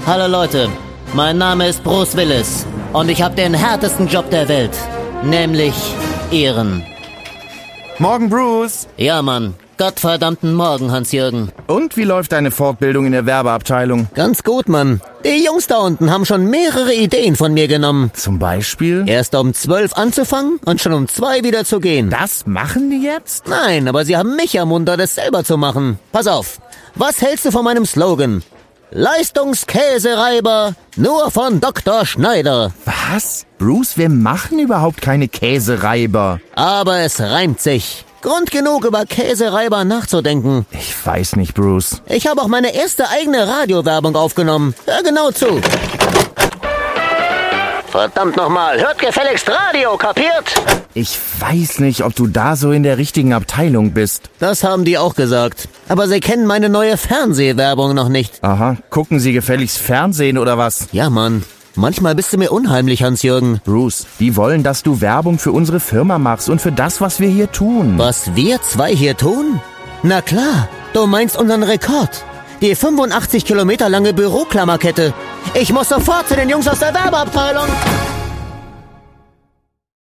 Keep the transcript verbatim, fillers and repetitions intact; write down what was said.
Hallo Leute, mein Name ist Bruce Willis und ich habe den härtesten Job der Welt, nämlich Ehren. Morgen, Bruce. Ja, Mann. Gottverdammten Morgen, Hans-Jürgen. Und wie läuft deine Fortbildung in der Werbeabteilung? Ganz gut, Mann. Die Jungs da unten haben schon mehrere Ideen von mir genommen. Zum Beispiel? Erst um zwölf anzufangen und schon um zwei wieder zu gehen. Das machen die jetzt? Nein, aber sie haben mich ermuntert, es selber zu machen. Pass auf. Was hältst du von meinem Slogan? Leistungskäsereiber, nur von Doktor Schneider. Was? Bruce, wir machen überhaupt keine Käsereiber. Aber es reimt sich. Grund genug, über Käsereiber nachzudenken. Ich weiß nicht, Bruce. Ich habe auch meine erste eigene Radiowerbung aufgenommen. Hör genau zu. Verdammt nochmal, hört gefälligst Radio, kapiert? Ich weiß nicht, ob du da so in der richtigen Abteilung bist. Das haben die auch gesagt. Aber sie kennen meine neue Fernsehwerbung noch nicht. Aha, gucken Sie gefälligst Fernsehen oder was? Ja, Mann. Manchmal bist du mir unheimlich, Hans-Jürgen. Bruce, die wollen, dass du Werbung für unsere Firma machst und für das, was wir hier tun. Was wir zwei hier tun? Na klar, du meinst unseren Rekord. Die fünfundachtzig Kilometer lange Büroklammerkette. Ich muss sofort zu den Jungs aus der Werbeabteilung.